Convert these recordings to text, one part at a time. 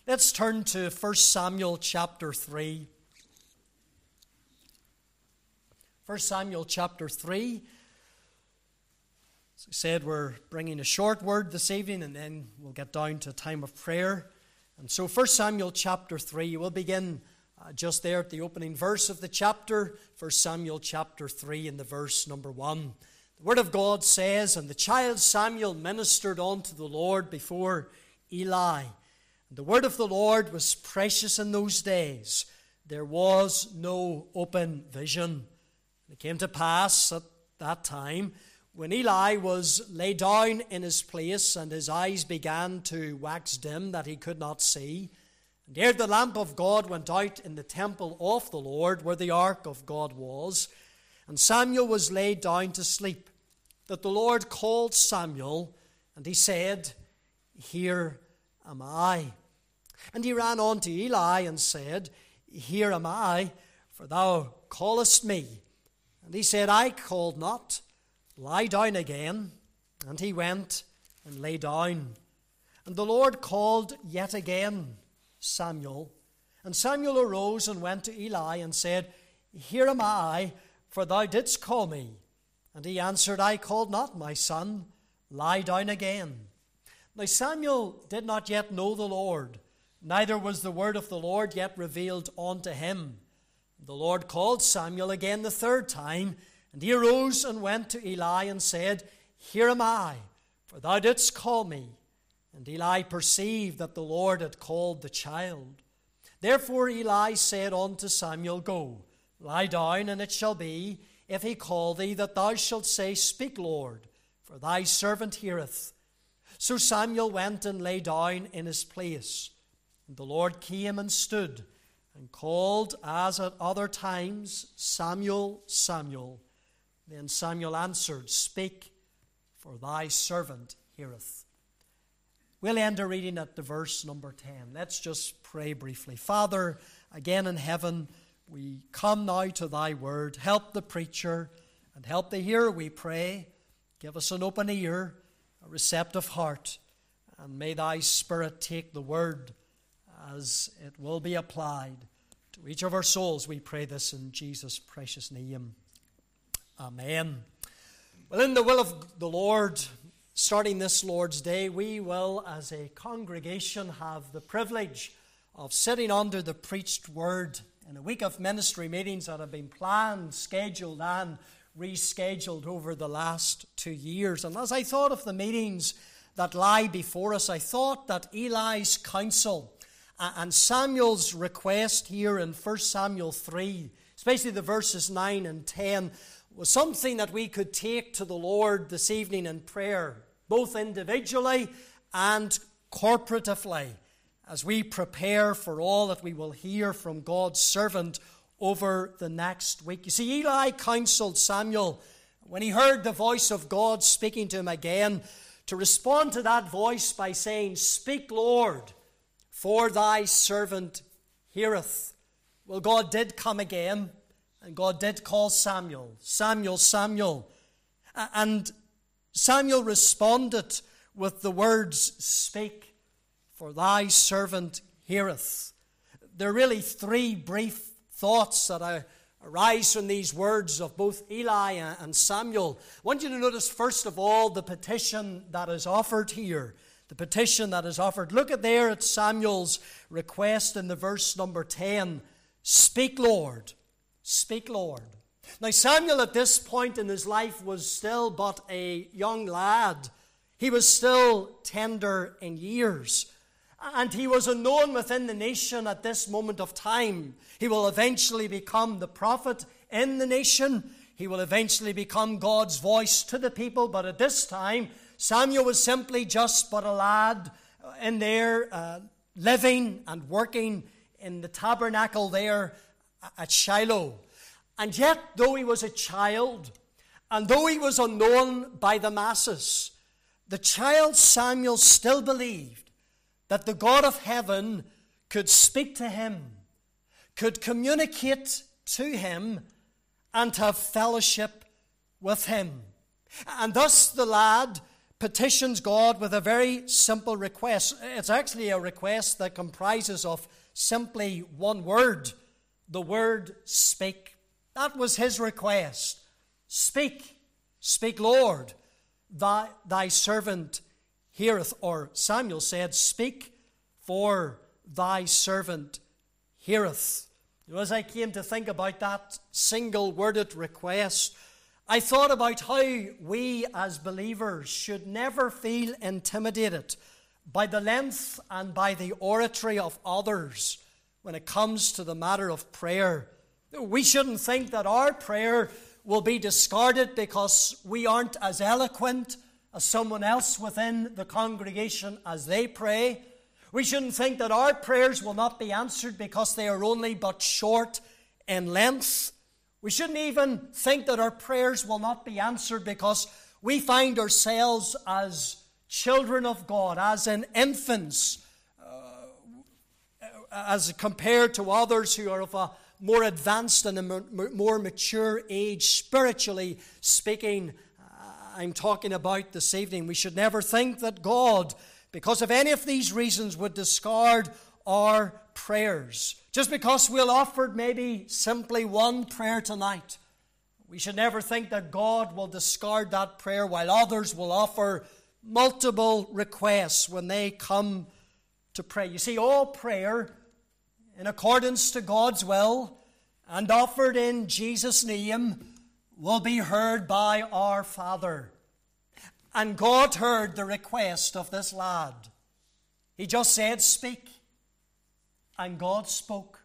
Let's turn to 1 Samuel chapter 3. 1 Samuel chapter 3. As I said, we're bringing a short word this evening, and then we'll get down to a time of prayer. And so 1 Samuel chapter 3, we'll begin just there at the opening verse of the chapter, 1 Samuel chapter 3 in the verse number 1. The Word of God says, "And the child Samuel ministered unto the Lord before Eli. And the word of the Lord was precious in those days. There was no open vision. And it came to pass at that time, when Eli was laid down in his place, and his eyes began to wax dim, that he could not see. And ere the lamp of God went out in the temple of the Lord, where the ark of God was, and Samuel was laid down to sleep, that the Lord called Samuel, and he said, Here am I. And he ran unto Eli and said, Here am I, for thou callest me. And he said, I called not. Lie down again. And he went and lay down. And the Lord called yet again Samuel. And Samuel arose and went to Eli and said, Here am I, for thou didst call me. And he answered, I called not, my son. Lie down again. Now Samuel did not yet know the Lord, neither was the word of the Lord yet revealed unto him. The Lord called Samuel again the third time, and he arose and went to Eli and said, Here am I, for thou didst call me. And Eli perceived that the Lord had called the child. Therefore Eli said unto Samuel, Go, lie down, and it shall be, if he call thee, that thou shalt say, Speak, Lord, for thy servant heareth. So Samuel went and lay down in his place. And the Lord came and stood, and called as at other times, Samuel, Samuel. Then Samuel answered, Speak, for thy servant heareth. We'll end our reading at the verse number 10. Let's just pray briefly. Father, again in heaven, we come now to thy word. Help the preacher and help the hearer, we pray. Give us an open ear, a receptive heart, and may thy Spirit take the word as it will be applied to each of our souls. We pray this in Jesus' precious name. Amen. Well, in the will of the Lord, starting this Lord's Day, we will, as a congregation, have the privilege of sitting under the preached word in a week of ministry meetings that have been planned, scheduled, and rescheduled over the last 2 years. And as I thought of the meetings that lie before us, I thought that Eli's counsel and Samuel's request here in 1 Samuel 3, especially the verses 9 and 10, was something that we could take to the Lord this evening in prayer, both individually and corporatively, as we prepare for all that we will hear from God's servant over the next week. You see, Eli counseled Samuel, when he heard the voice of God speaking to him again, to respond to that voice by saying, Speak, Lord, for thy servant heareth. Well, God did come again, and God did call Samuel, Samuel, Samuel. And Samuel responded with the words, Speak, for thy servant heareth. There are really three brief thoughts that arise from these words of both Eli and Samuel. I want you to notice, first of all, the petition that is offered here. The petition that is offered. Look at there at Samuel's request in the verse number 10. Speak, Lord. Speak, Lord. Now, Samuel at this point in his life was still but a young lad. He was still tender in years. And he was unknown within the nation at this moment of time. He will eventually become the prophet in the nation. He will eventually become God's voice to the people. But at this time, Samuel was simply just but a lad in there, living and working in the tabernacle there at Shiloh. And yet, though he was a child, and though he was unknown by the masses, the child Samuel still believed that the God of heaven could speak to him, could communicate to him, and have fellowship with him. And thus the lad petitions God with a very simple request. It's actually a request that comprises of simply one word, the word speak. That was his request. Speak, speak, Lord, thy servant heareth. Or Samuel said, speak, for thy servant heareth. As I came to think about that single-worded request, I thought about how we as believers should never feel intimidated by the length and by the oratory of others when it comes to the matter of prayer. We shouldn't think that our prayer will be discarded because we aren't as eloquent as someone else within the congregation as they pray. We shouldn't think that our prayers will not be answered because they are only but short in length. We shouldn't even think that our prayers will not be answered because we find ourselves as children of God, as in infants, as compared to others who are of a more advanced and a more mature age, spiritually speaking. I'm talking about this evening. We should never think that God, because of any of these reasons, would discard our prayers. Just because we'll offer maybe simply one prayer tonight, we should never think that God will discard that prayer while others will offer multiple requests when they come to pray. You see, all prayer in accordance to God's will and offered in Jesus' name will be heard by our Father. And God heard the request of this lad. He just said, speak. And God spoke.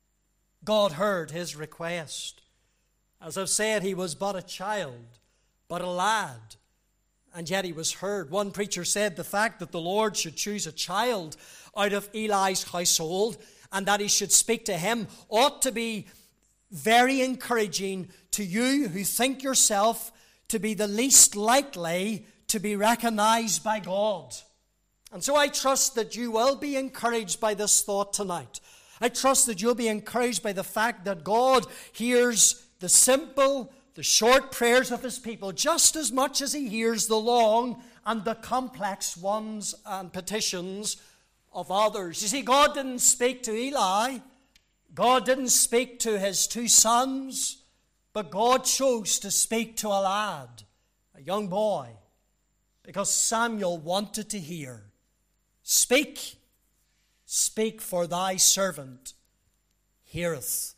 God heard his request. As I've said, he was but a child, but a lad, and yet he was heard. One preacher said the fact that the Lord should choose a child out of Eli's household and that he should speak to him ought to be very encouraging to you who think yourself to be the least likely to be recognized by God. And so I trust that you will be encouraged by this thought tonight. I trust that you'll be encouraged by the fact that God hears the simple, the short prayers of his people just as much as he hears the long and the complex ones and petitions of others. You see, God didn't speak to Eli. God didn't speak to his two sons, but God chose to speak to a lad, a young boy, because Samuel wanted to hear. Speak, speak, for thy servant heareth.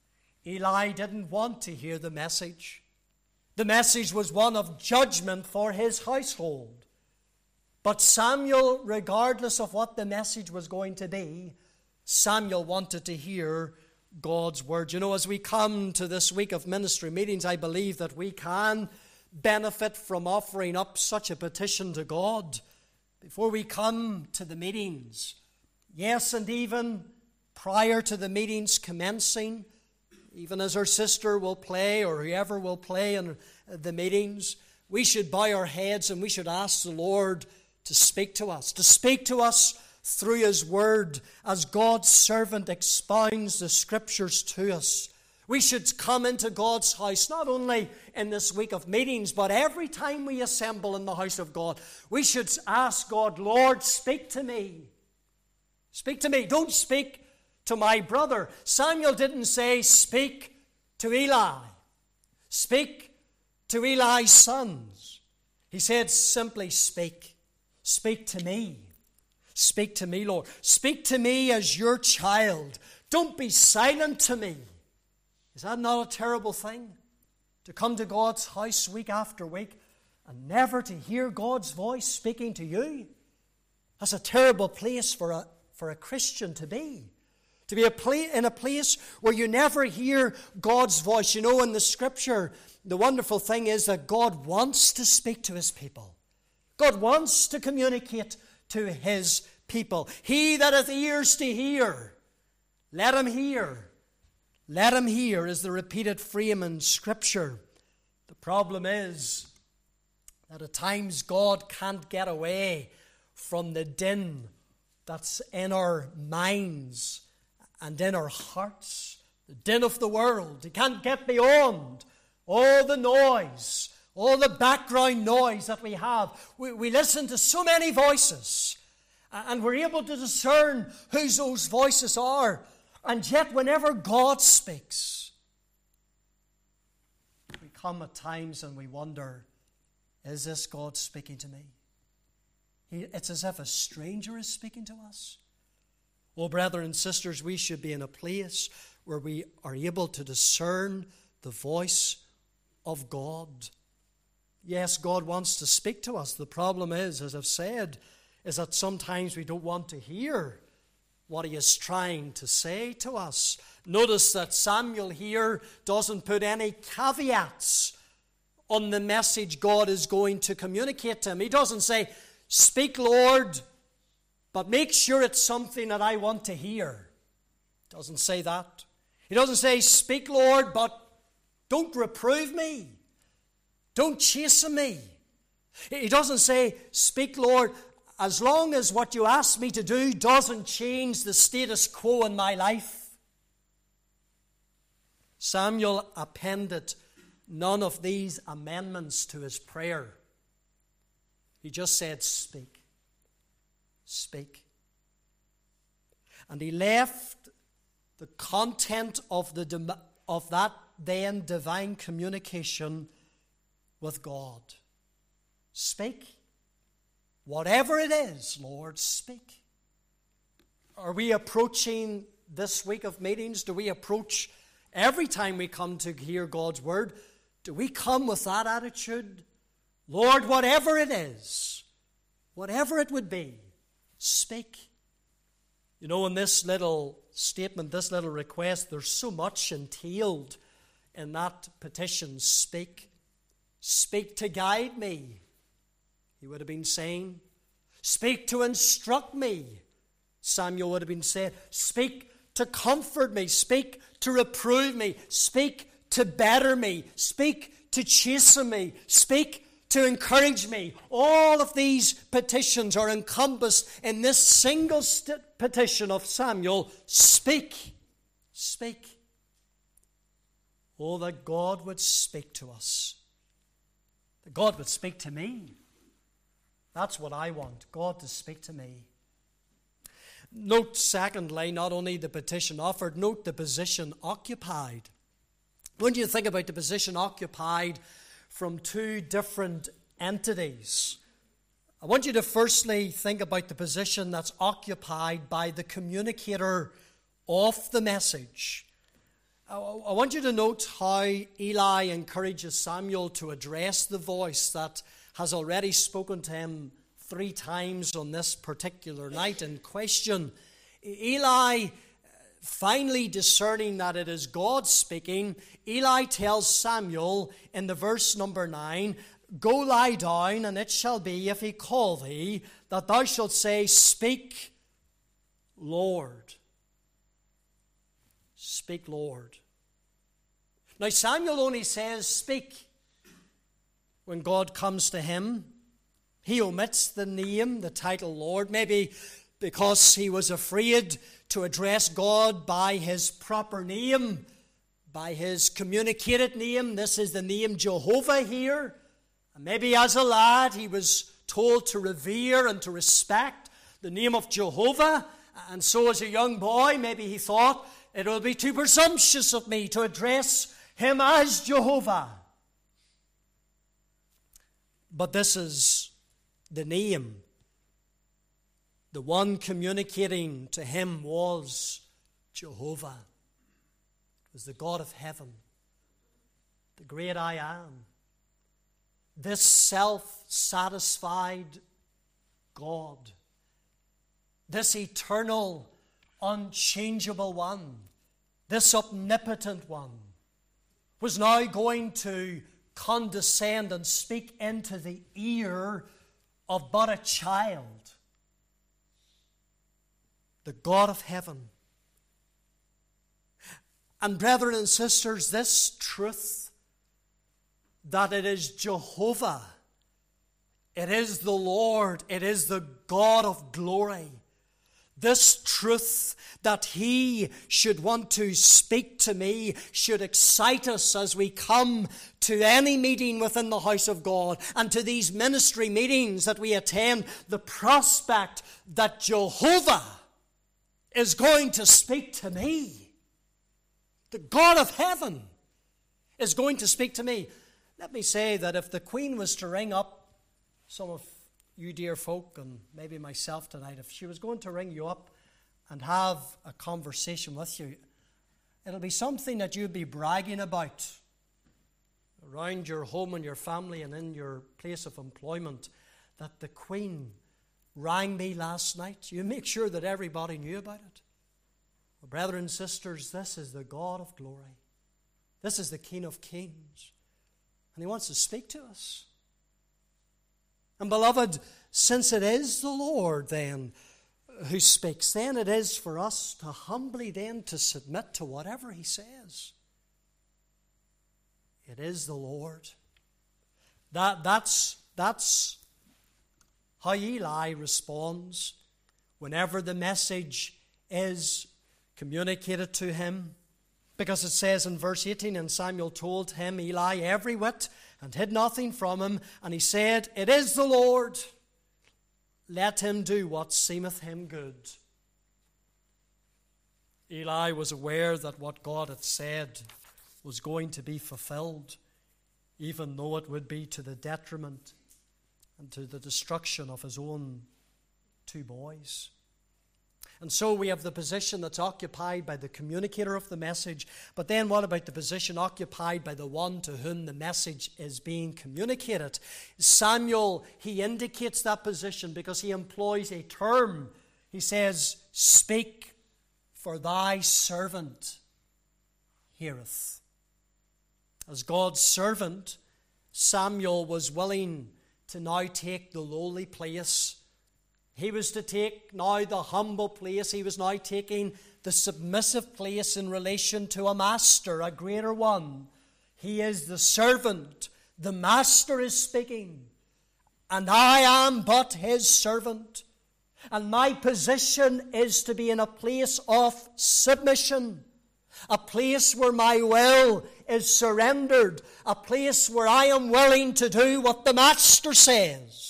Eli didn't want to hear the message. The message was one of judgment for his household. But Samuel, regardless of what the message was going to be, Samuel wanted to hear God's word. You know, as we come to this week of ministry meetings, I believe that we can benefit from offering up such a petition to God before we come to the meetings. Yes, and even prior to the meetings commencing, even as our sister will play or whoever will play in the meetings, we should bow our heads and we should ask the Lord to speak to us through his word as God's servant expounds the scriptures to us. We should come into God's house not only in this week of meetings, but every time we assemble in the house of God. We should ask God, Lord, speak to me. Speak to me. Don't speak to my brother. Samuel didn't say, speak to Eli. Speak to Eli's sons. He said simply, speak. Speak to me. Speak to me, Lord. Speak to me as your child. Don't be silent to me. Is that not a terrible thing? To come to God's house week after week and never to hear God's voice speaking to you? That's a terrible place for a Christian to be. To be in a place where you never hear God's voice. You know, in the Scripture, the wonderful thing is that God wants to speak to his people. God wants to communicate to his people. He that hath ears to hear, let him hear. Let him hear is the repeated frame in Scripture. The problem is that at times God can't get away from the din that's in our minds and in our hearts, the din of the world. He can't get beyond all the noise, all the background noise that we have. We listen to so many voices, and we're able to discern whose those voices are. And yet, whenever God speaks, we come at times and we wonder, is this God speaking to me? It's as if a stranger is speaking to us. Oh, brethren and sisters, we should be in a place where we are able to discern the voice of God. Yes, God wants to speak to us. The problem is, as I've said, is that sometimes we don't want to hear what he is trying to say to us. Notice that Samuel here doesn't put any caveats on the message God is going to communicate to him. He doesn't say, "Speak, Lord, but make sure it's something that I want to hear." He doesn't say that. He doesn't say, "Speak, Lord, but don't reprove me. Don't chasten me." He doesn't say, "Speak, Lord, as long as what you ask me to do doesn't change the status quo in my life." Samuel appended none of these amendments to his prayer. He just said, "Speak. Speak." And he left the content of that then divine communication with God. Speak. Whatever it is, Lord, speak. Are we approaching this week of meetings? Do we approach every time we come to hear God's word? Do we come with that attitude? Lord, whatever it is, whatever it would be, speak. You know, in this little statement, this little request, there's so much entailed in that petition. Speak. Speak to guide me, he would have been saying. Speak to instruct me, Samuel would have been saying. Speak to comfort me. Speak to reprove me. Speak to better me. Speak to chasten me. Speak to encourage me. All of these petitions are encompassed in this single petition of Samuel. Speak. Speak. Oh, that God would speak to us. That God would speak to me. That's what I want, God to speak to me. Note, secondly, not only the petition offered, note the position occupied. When you think about the position occupied from two different entities, I want you to firstly think about the position that's occupied by the communicator of the message. I want you to note how Eli encourages Samuel to address the voice that has already spoken to him 3 times on this particular night in question. Eli, finally discerning that it is God speaking, Eli tells Samuel in the verse number 9, "Go lie down, and it shall be, if he call thee, that thou shalt say, Speak, Lord. Speak, Lord." Now, Samuel only says, "Speak," when God comes to him. He omits the name, the title Lord, maybe because he was afraid to address God by his proper name, by his communicated name. This is the name Jehovah here. And maybe as a lad he was told to revere and to respect the name of Jehovah. And so as a young boy, maybe he thought, it will be too presumptuous of me to address him as Jehovah. But this is the name. The one communicating to him was Jehovah. It was the God of heaven, the great I am. This self-satisfied God, this eternal, unchangeable one, this omnipotent one, was now going to condescend and speak into the ear of but a child, the God of heaven. And brethren and sisters, this truth that it is Jehovah, it is the Lord, it is the God of glory, This truth that He should want to speak to me should excite us as we come to any meeting within the house of God and to these ministry meetings that we attend. The prospect that Jehovah is going to speak to me. The God of heaven is going to speak to me. Let me say that if the Queen was to ring up some of you dear folk and maybe myself tonight, if she was going to ring you up and have a conversation with you, it'll be something that you'd be bragging about around your home and your family and in your place of employment, that the Queen rang me last night. You make sure that everybody knew about it. Well, brothers and sisters, this is the God of glory. This is the King of kings. And He wants to speak to us. And beloved, since it is the Lord then who speaks, then it is for us to humbly then to submit to whatever He says. It is the Lord. That's how Eli responds whenever the message is communicated to him. Because it says in verse 18, and Samuel told him, Eli, every whit, and hid nothing from him. And he said, it is the Lord. Let him do what seemeth him good. Eli was aware that what God had said was going to be fulfilled, even though it would be to the detriment and to the destruction of his own two boys. And so we have the position that's occupied by the communicator of the message. But then what about the position occupied by the one to whom the message is being communicated? Samuel, he indicates that position because he employs a term. He says, speak, for thy servant heareth. As God's servant, Samuel was willing to now take the lowly place. He was to take now the humble place. He was now taking the submissive place in relation to a master, a greater one. He is the servant. The master is speaking. And I am but his servant. And my position is to be in a place of submission. A place where my will is surrendered. A place where I am willing to do what the master says.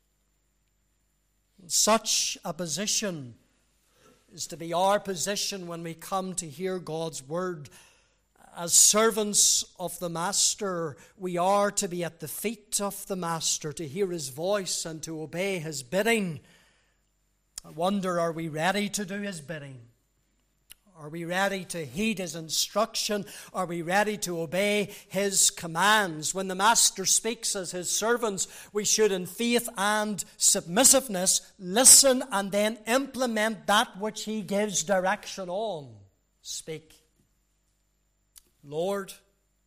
Such a position is to be our position when we come to hear God's word. As servants of the Master, we are to be at the feet of the Master, to hear his voice and to obey his bidding. I wonder, are we ready to do his bidding? Are we ready to heed his instruction? Are we ready to obey his commands? When the Master speaks as his servants, we should in faith and submissiveness listen and then implement that which he gives direction on. Speak. Lord,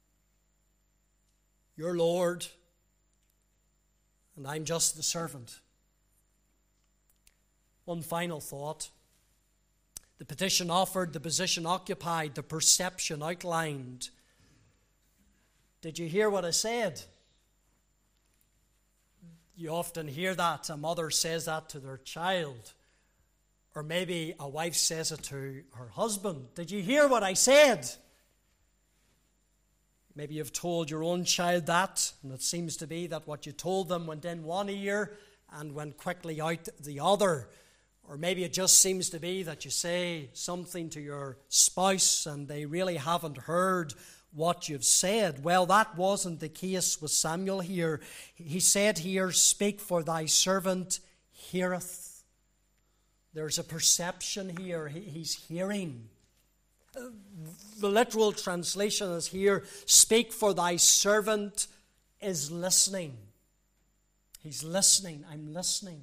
you're Lord, and I'm just the servant. One final thought. The petition offered, the position occupied, the perception outlined. Did you hear what I said? You often hear that. A mother says that to their child. Or maybe a wife says it to her husband. Did you hear what I said? Maybe you've told your own child that, and it seems to be that what you told them went in one ear and went quickly out the other. Or maybe it just seems to be that you say something to your spouse and they really haven't heard what you've said. Well, that wasn't the case with Samuel here. He said here, speak, for thy servant heareth. There's a perception here. He's hearing. The literal translation is here, speak, for thy servant is listening. He's listening. I'm listening.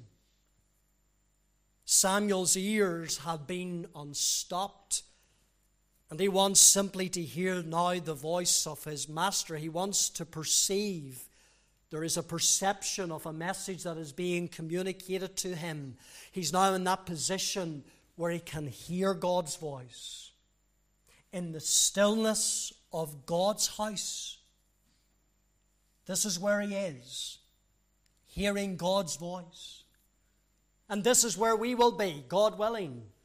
Samuel's ears have been unstopped, and he wants simply to hear now the voice of his master. He wants to perceive. There is a perception of a message that is being communicated to him. He's now in that position where he can hear God's voice. In the stillness of God's house, this is where he is, hearing God's voice. And this is where we will be, God willing,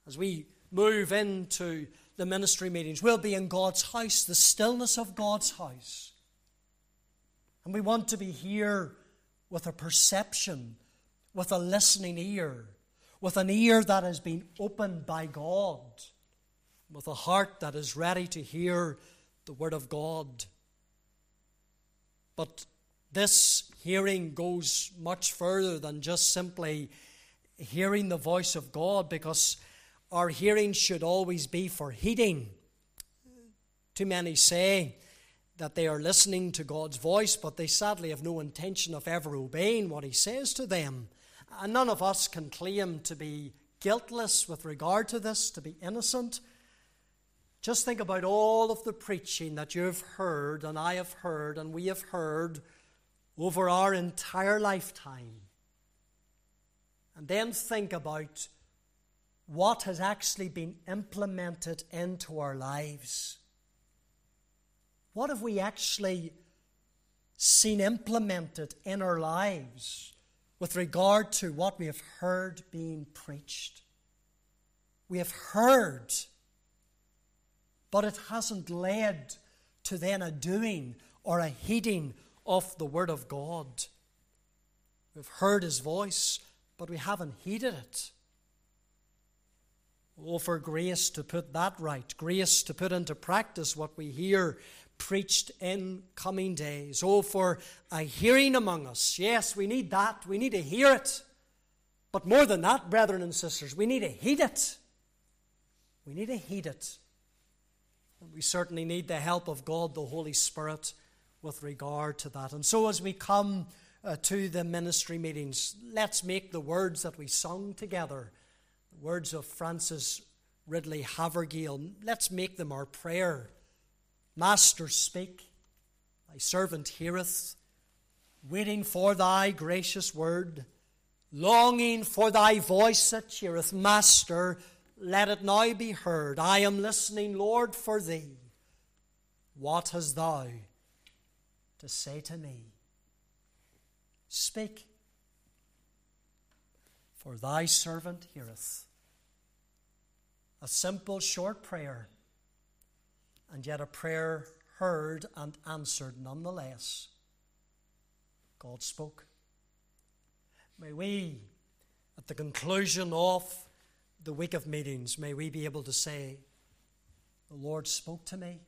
as we move into the ministry meetings, we'll be in God's house, the stillness of God's house. And we want to be here with a perception, with a listening ear, with an ear that has been opened by God, with a heart that is ready to hear the Word of God. But this hearing goes much further than just simply hearing the voice of God, because our hearing should always be for heeding. Too many say that they are listening to God's voice, but they sadly have no intention of ever obeying what He says to them. And none of us can claim to be guiltless with regard to this, to be innocent. Just think about all of the preaching that you've heard, and I have heard, and we have heard over our entire lifetime. And then think about what has actually been implemented into our lives. What have we actually seen implemented in our lives with regard to what we have heard being preached? We have heard, but it hasn't led to then a doing or a heeding of the Word of God. We've heard His voice, but we haven't heeded it. Oh, for grace to put that right, grace to put into practice what we hear preached in coming days. Oh, for a hearing among us. Yes, we need that. We need to hear it. But more than that, brethren and sisters, we need to heed it. We need to heed it. And we certainly need the help of God, the Holy Spirit, with regard to that. And so as we come to the ministry meetings, let's make the words that we sung together, the words of Francis Ridley Havergal, let's make them our prayer. Master, speak, thy servant heareth, waiting for thy gracious word, longing for thy voice that cheereth. Master, let it now be heard. I am listening, Lord, for thee. What hast thou to say to me? Speak, for thy servant heareth. A simple, short prayer, and yet a prayer heard and answered nonetheless. God spoke. May we, at the conclusion of the week of meetings, may we be able to say, the Lord spoke to me.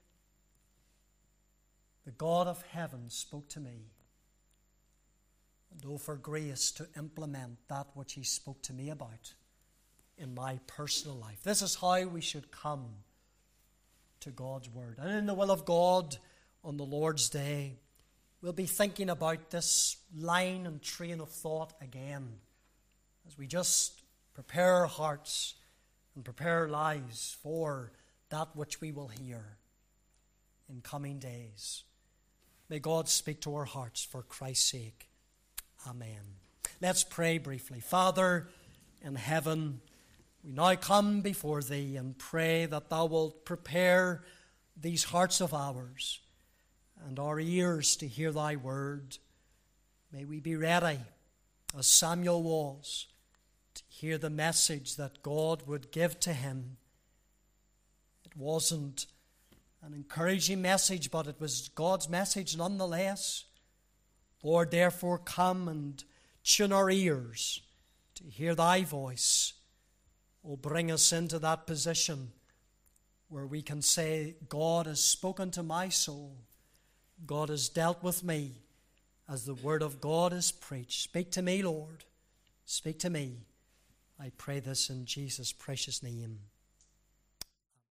The God of heaven spoke to me. And oh, for grace to implement that which He spoke to me about in my personal life. This is how we should come to God's Word. And in the will of God, on the Lord's Day, we'll be thinking about this line and train of thought again as we just prepare our hearts and prepare our lives for that which we will hear in coming days. May God speak to our hearts for Christ's sake. Amen. Let's pray briefly. Father in heaven, we now come before Thee and pray that Thou wilt prepare these hearts of ours and our ears to hear Thy word. May we be ready, as Samuel was, to hear the message that God would give to him. It wasn't an encouraging message, but it was God's message nonetheless. Lord, therefore come and tune our ears to hear Thy voice. Oh, bring us into that position where we can say, God has spoken to my soul. God has dealt with me as the Word of God is preached. Speak to me, Lord. Speak to me. I pray this in Jesus' precious name.